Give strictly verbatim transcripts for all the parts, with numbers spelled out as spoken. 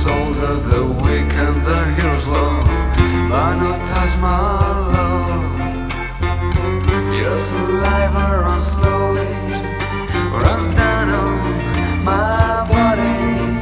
soldier, the weak and the hero's love, but not as my love. Your saliva runs slowly, runs down on my body.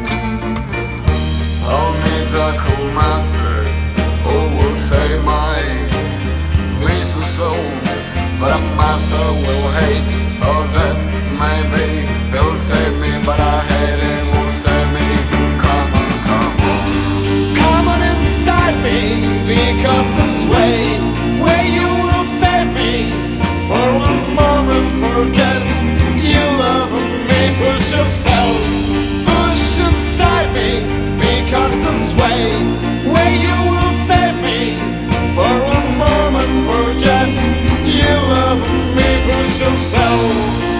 Only the cool master who will save my fleece soul, but a master will hate. Oh, that maybe he'll save me, but I hate him. Will save me. Come on, come on, Come on inside me, because this way, where you will save me. For one moment, forget you love me. Push yourself, push inside me, because this way, where you will save me. For one moment, forget you love me. Push yourself.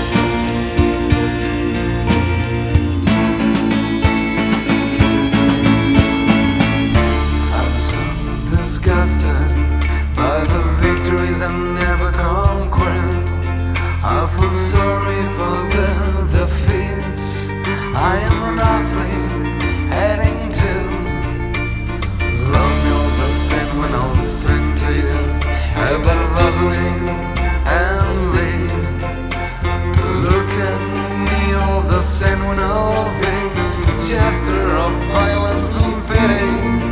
By the victories I never conquered, I feel sorry for the defeats I am roughly heading to. Love me all the same when I'll sing to you about Vaseline and leave. Look at me all the same when I'll be gesture of violence and pity.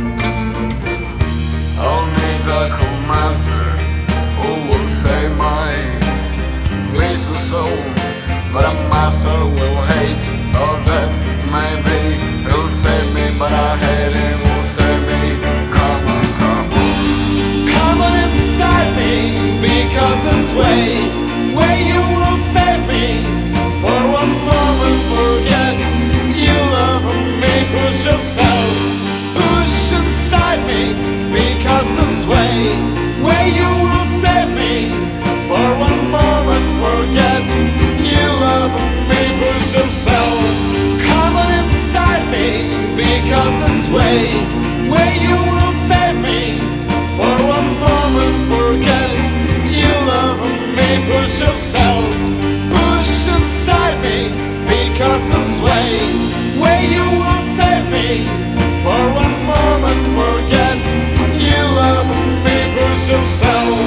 The cool master who will save my fleece soul, but a master will hate. Oh, that maybe he'll save me, but I hate him. Will save me. Come on, come on, Come on inside me, because this way, where you will save me. For one moment, forget you love me. Push yourself, push inside me, because this way, where you will save me. For one moment, forget you love me. Push yourself. Come on inside me, because this way, where you will save me. For one moment, forget you love me. Push yourself, push inside me, because this way, where you will save me. For one moment, forget you love me. Push yourself.